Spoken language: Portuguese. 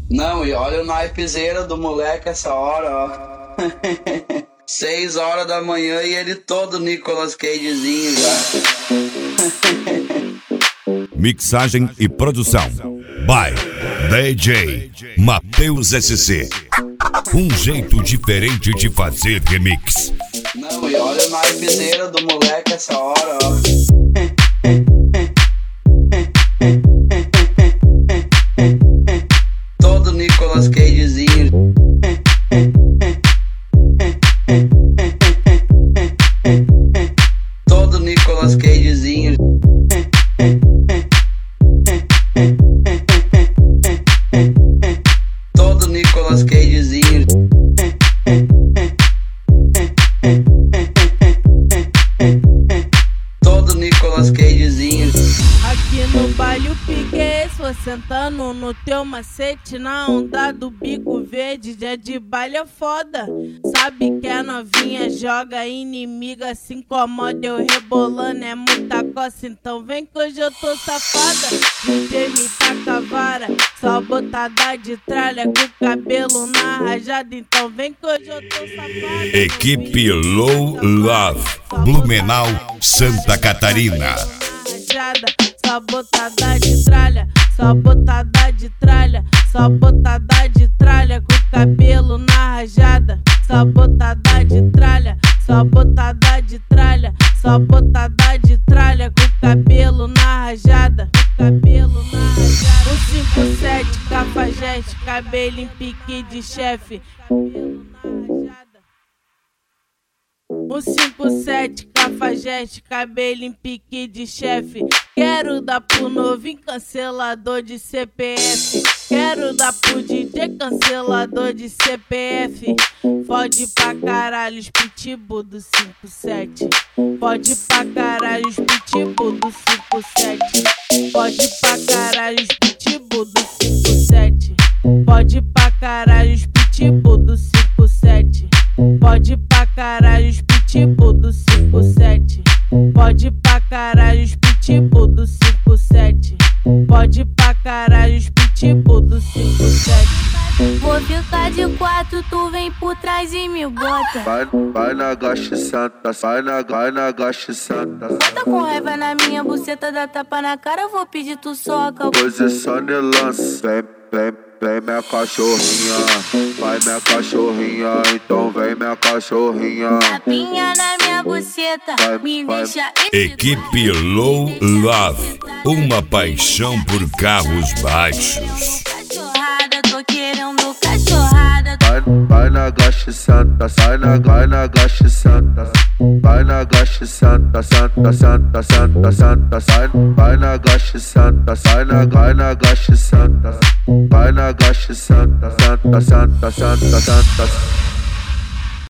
Não, e olha o naipezeira do moleque essa hora, ó. 6 horas da manhã e ele todo Nicolas Cagezinho já. Mixagem e produção by DJ Mateus SC. Um jeito diferente de fazer remix. Não, e olha o naipezeira do moleque essa hora, ó. Todo Nicolas Cagezinho. Todo Nicolas Cagezinho. Todo Nicolas Cagezinho. Todo Nicolas Cagezinho. Aqui no baile o pique é esse, vou sentando no teu macete na onda do bico verde. Dia de baile é foda, sabe que a novinha joga, inimiga se incomoda, eu rebolando é muita coça. Então vem que hoje eu tô safada, DJ me taca a vara, só botada de tralha com o cabelo na rajada. Então vem que hoje eu tô safada. Equipe Low Love, Blumenau, Santa Catarina. Só botada de tralha, só botada de tralha, só botada de tralha com o cabelo na rajada. Só botada de tralha, só botada de tralha, só botada de tralha com o cabelo na rajada. Cabelo na rajada. 157 Cafajeste, cabelo em pique de chefe. Cabelo na rajada. 157 Cafajeste, cabelo em pique de chefe. Quero dar pro novinho cancelador de CPF. Quero dar pro DJ cancelador de CPF. Fode pra caralho os pitbull do 57. Fode pra caralho os pitbull do 57. Fode pra caralho os pitbull do 57. Fode pra caralho os pitbull do 57. Pode pra caralho os pitbull do 57. Pode pra caralho os pitbull do 57. Pode pra caralho os pitbull do 57. Vou ficar de 4, tu vem por trás e me bota. Vai na gacha santa, vai na gacha santa. Tá com raiva na minha buceta, dá tapa na cara, vou pedir tu soca. Posicione e lance, vem minha cachorrinha. Vai minha cachorrinha, então vem minha cachorrinha. Tapinha na minha buceta, me deixa Equipe Low Love, uma paixão por carros baixos. Cachorrada, tô querendo cachorrada. Vai na gacha santa, vai na gacha santa. Vai na gacha santa, santa, santa, santa, santa, santa. Vai na gacha santa, vai na gacha santa. Vai na gacha santa, santa, santa, santa, santa.